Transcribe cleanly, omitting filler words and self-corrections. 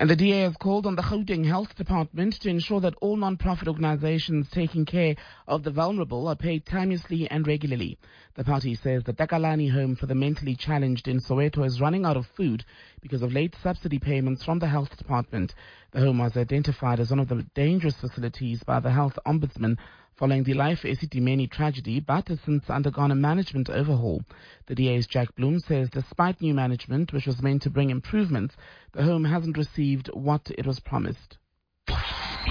And the DA has called on the Gauteng Health Department to ensure that all non-profit organizations taking care of the vulnerable are paid timeously and regularly. The party says the Takalani Home for the Mentally Challenged in Soweto is running out of food because of late subsidy payments from the health department. The home was identified as one of the dangerous facilities by the health ombudsman following the Life Esidimeni tragedy, but has since undergone a management overhaul. The DA's Jack Bloom says despite new management, which was meant to bring improvements, the home hasn't received what it was promised.